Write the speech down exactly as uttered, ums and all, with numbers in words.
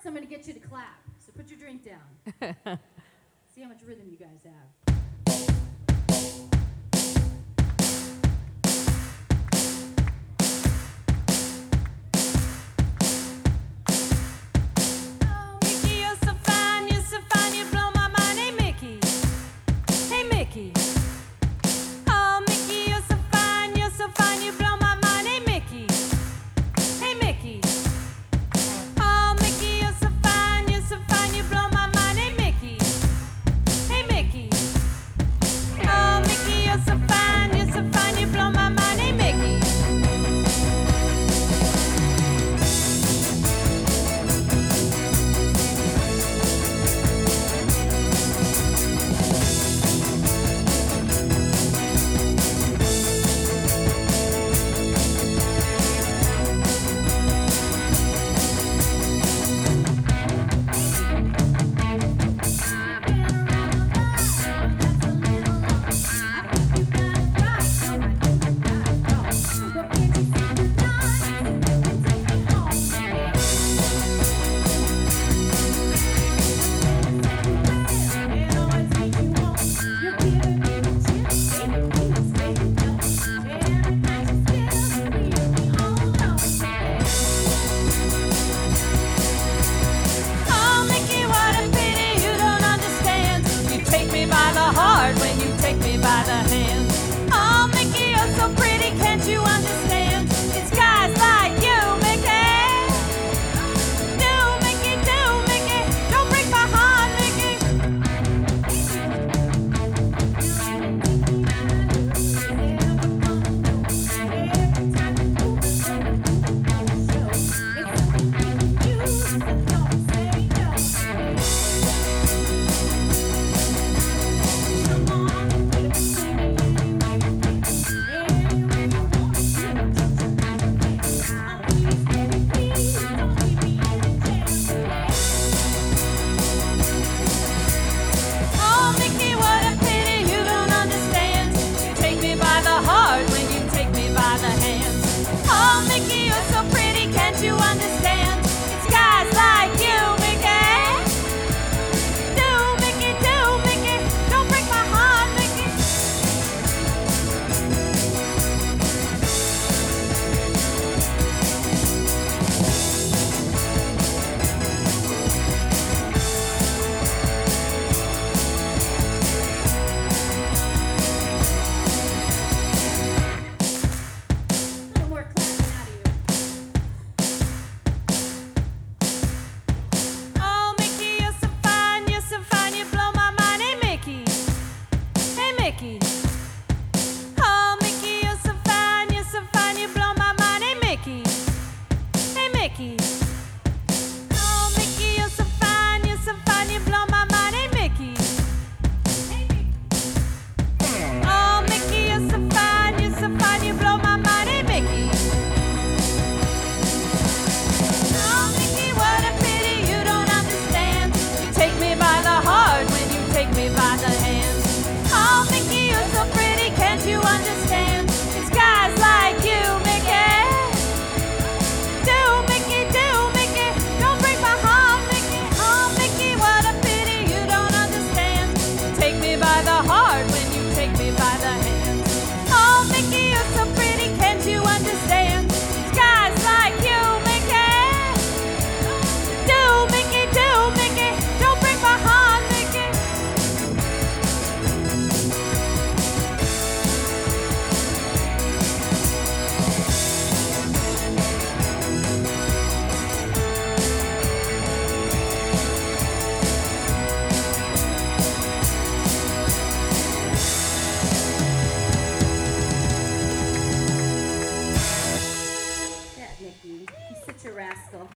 I'm going to get you to clap. So put your drink down. See how much rhythm you guys have. Oh, Mickey, you're so fine, you're so fine, you blow my mind. Hey, Mickey. Hey, Mickey. Oh, Mickey, you're so fine, you're so fine, you blow my mind. Hey, Mickey. Hey, Mickey. Oh, Mickey, you're so fine, you're so fine, you blow my mind. Hey, Mickey. Hey, Mickey. Oh, Mickey, you're so fine, you're so fine, you blow my mind. Hey, Mickey. Oh, Mickey, what a pity you don't understand. You take me by the heart when you take me by the hand. Oh, Mickey, you're so pretty, can't you understand? It's guys like you, Mickey. Do, Mickey, do, Mickey. Don't break my heart, Mickey. Oh, Mickey, what a pity you don't understand. You take me by the heart when you take me by the hand. Oh, Mickey, you're so pretty, can't you understand? It's guys like you, Mickey. Do, Mickey, do, Mickey. Don't break my heart, Mickey. A little more clapping out of you. Oh, Mickey, you're so fine, you're so fine, you blow my mind. Hey, Mickey. Hey, Mickey. Oh, Mickey, you're so fine, you're so fine, you blow my mind. Hey, Mickey. Hey, Mickey.